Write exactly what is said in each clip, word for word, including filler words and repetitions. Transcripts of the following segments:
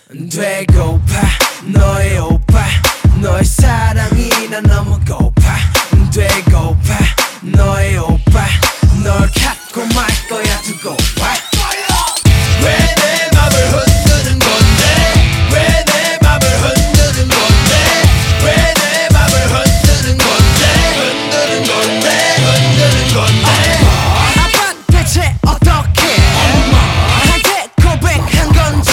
되고파 너의 오빠 너의 사랑이 난 너무 고파 되고파 너의 오빠 널 갖고 말 거야 두고 봐 왜 내 맘을 흔드는 건데 왜 내 맘을 흔드는 건데 왜 내 맘을 흔드는 건데 흔드는 건데 흔드는 건데 아빠 대체 어떻게 나한테 고백한 건지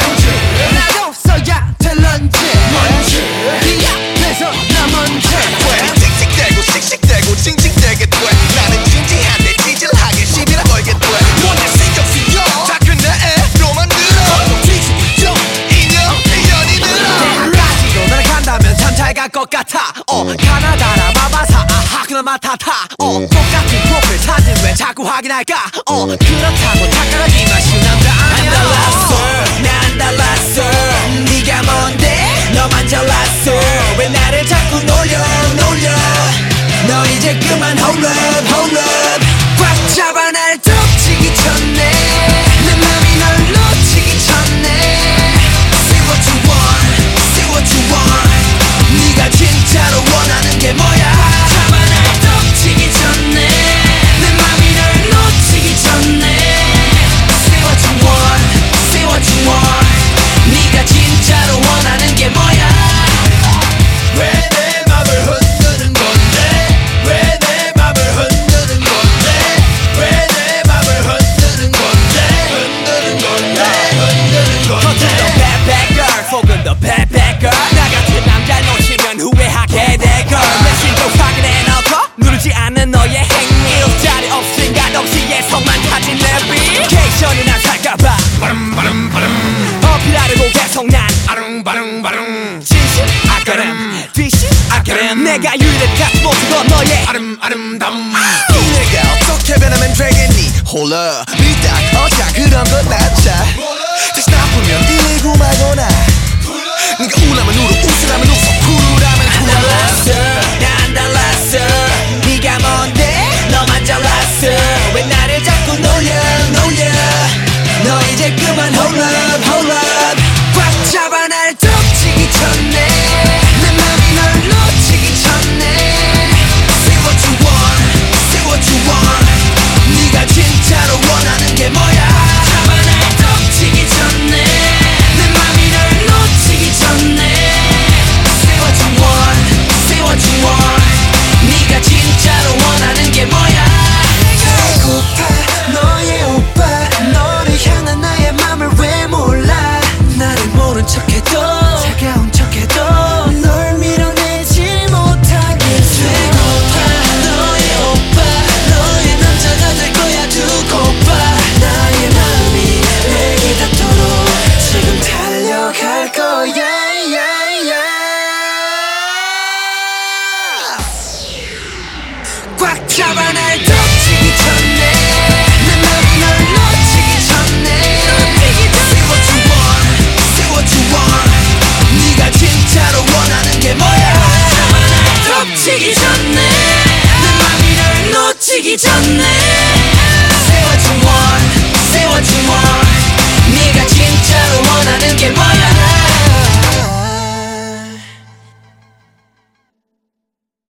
나도 써야 될런지 뭔지 네 앞에서 나 먼저 왜 씩씩대고 씩씩대고 징징대게 돼 나는 진지한데 찌질하게 시비를 걸게 돼 뭔데 신경 쓰여 다 근데 애로만 들어 뒤집죠 인형 인연이 들어 대학까지도 나를 간다면 참 잘 갈 것 같아 어 가나다라 마바사 아하 그나마 타타 어 똑같은 프로필 사진 왜 자꾸 확인할까 어 그렇다고 착각하지만 쉬운 남자 아니야 안 달랐어 나 안 달랐어 네가 뭔데 너만 잘났어 왜 나를 자꾸 놀려 놀려 너 이제 그만 hold up hold up 꽉 잡아 날 덮치기 전에 내 맘이 널 놓치기 전에 Say what you want Say what you want 네가 진짜로 원하는 게 뭐야 잡아 날 덮치기 전에 내 맘이 널 놓치기 전에 Say what you want Say what you want 네가 진짜로 원하는 게 뭐야 왜 내 맘을 흔드는 건데 왜 내 맘을 흔드는 건데 왜 내 맘을 흔드는 건데 흔드는 건데 흔드는 건데 겉은 더 bad bad girl 속은 더 bad bad girl 나 같은 남자 놓치면 후회하게 될걸 메신저 확인해 놓고 누르지 않는 너의 행위 자리 없인 가덕시에 성만 타진 내비 케이션이나 살까봐 바름바름바름 어필하려고 계속 난 아릉바릉바릉 진심 아까름 뒷심 아까름 내가 유일한 모습도 너의 아름 아름다움 이 내가 어떻게 변하면 되겠니 홀라 미딱 어자 그런 건 낫자 다시 나쁘면 이고 말거나 네가 우라면 울어 웃으라면 웃어 쿨하면 쿨 안 달랐어 나 안 달랐어 네가 뭔데 너만 잘났어 왜 나를 자꾸 놀려 놀려 너 이제 그만 hold up hold up 꽉 잡아 날 덮치기 전에 내 맘이 널 놓치기 전에 Say what you want Say what you want 네가 진짜로 원하는 게 뭐야 잡아 날 덮치기 전에 내 맘이 널 놓치기 전에 Say what you want Say what you want 네가 진짜로 원하는 게 뭐야 배고파 너의 오빠 너를 향한 나의 맘을 왜 몰라 나를 모른 척해도 차가운 척해도 널 밀어내지 못하게 배고파 너의 오빠 너의 남자가 될 거야 두고 봐 나의 마음이 내게 닿도록 지금 달려갈 거야 yeah, yeah. 꽉 잡아 날 덮치기 전에 내 맘이 널 놓치기 전에 Say what you want Say what you want 네가 진짜로 원하는 게 뭐야 잡아 날 덮치기 전에 내 맘이 널 놓치기 전에